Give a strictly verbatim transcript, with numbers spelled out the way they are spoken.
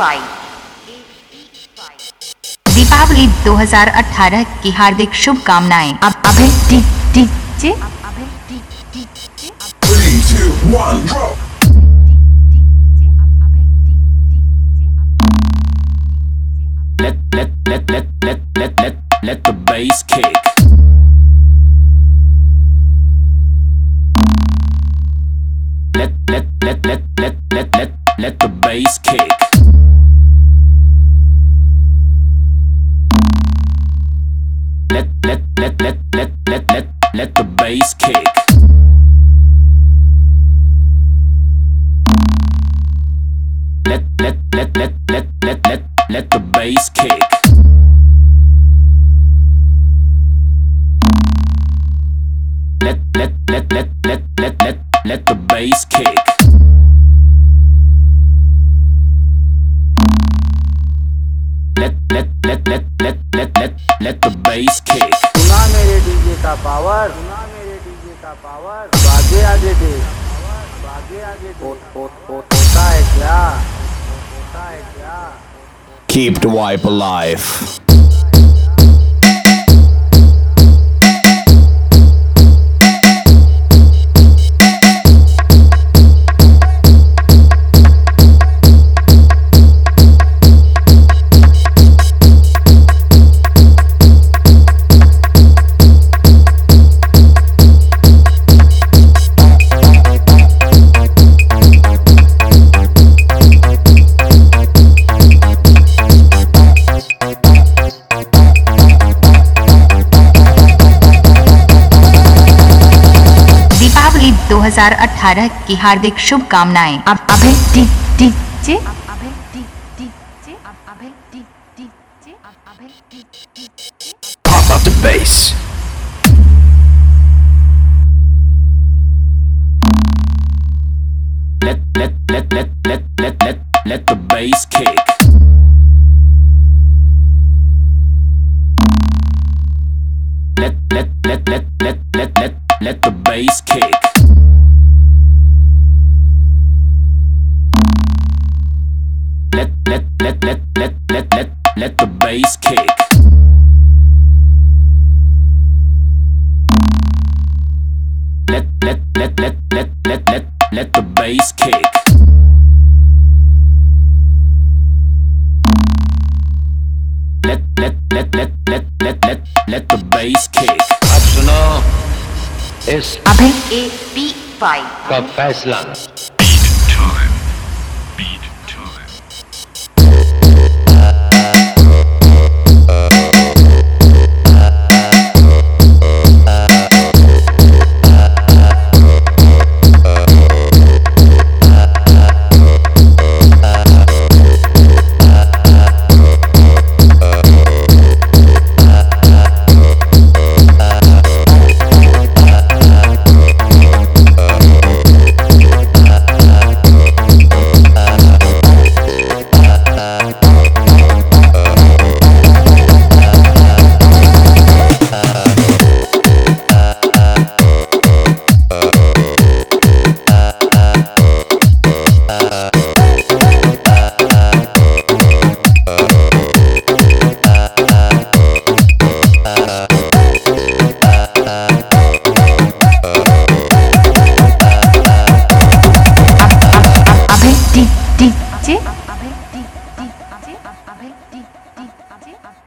Five. Deepawali दो हज़ार अठारह की हार्दिक शुभकामनाएं। अब Abhay D DJ Three, two, one, drop. Let let let let let let let let the bass kick. Let let let let let let let let the bass kick. Let let let let let let let let the bass kick. Let let let let let let let let the bass kick. Let let let let let let let let the bass kick. Let let let let let let let let the bass kick. सुना मेरे DJ का power, सुना मेरे DJ का power, आगे आगे दे, आगे आगे दे, हो, हो, हो, होता है क्या, होता है क्या? Keep the vibe alive. दो हज़ार अठारह की हार्दिक शुभकामनाएं। अब Abhay D DJ Pop up the bass. Let let let let let let let let the bass kick. Let let let let let let let let the bass kick. Let let let let let let let let the bass kick. Let let let let let let let let the bass kick. Let let let let let let let let the bass kick. अब सुनो इस अभय A P five का फैसला।